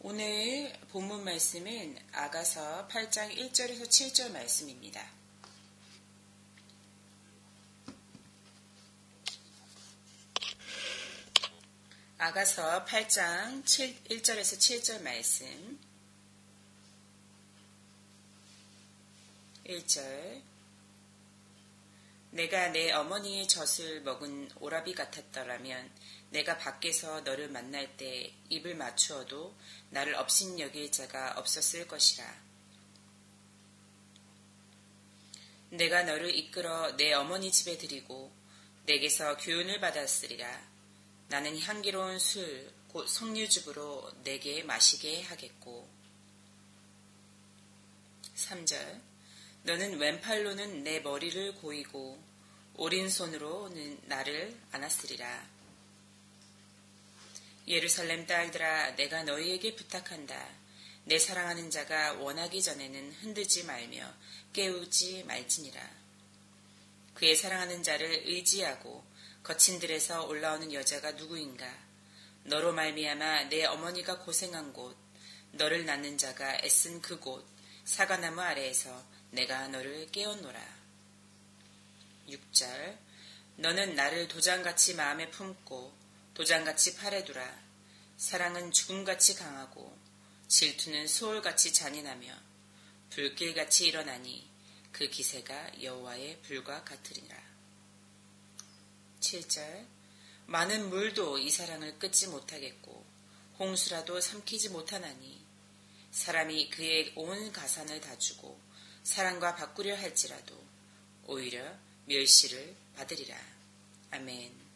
오늘 본문 말씀은 아가서 8장 1절에서 7절 말씀입니다. 아가서 8장 1절에서 7절 말씀. 1절. 내가 내 어머니의 젖을 먹은 오라비 같았더라면 내가 밖에서 너를 만날 때 입을 맞추어도 나를 업신여길 자가 없었을 것이라. 내가 너를 이끌어 내 어머니 집에 들이고 내게서 교훈을 받았으리라. 나는 향기로운 술, 곧 석류즙으로 내게 마시게 하겠고. 3절. 너는 왼팔로는 내 머리를 고이고 오른손으로는 나를 안았으리라. 예루살렘 딸들아, 내가 너희에게 부탁한다. 내 사랑하는 자가 원하기 전에는 흔들지 말며 깨우지 말지니라. 그의 사랑하는 자를 의지하고 거친 들에서 올라오는 여자가 누구인가? 너로 말미암아 내 어머니가 고생한 곳, 너를 낳는 자가 애쓴 그곳, 사과나무 아래에서 내가 너를 깨웠노라. 6절. 너는 나를 도장같이 마음에 품고 도장같이 팔에 두라. 사랑은 죽음같이 강하고 질투는 소울같이 잔인하며 불길같이 일어나니 그 기세가 여호와의 불과 같으리라. 7절. 많은 물도 이 사랑을 끊지 못하겠고 홍수라도 삼키지 못하나니 사람이 그의 온 가산을 다 주고 사랑과 바꾸려 할지라도 오히려 멸시를 받으리라. 아멘.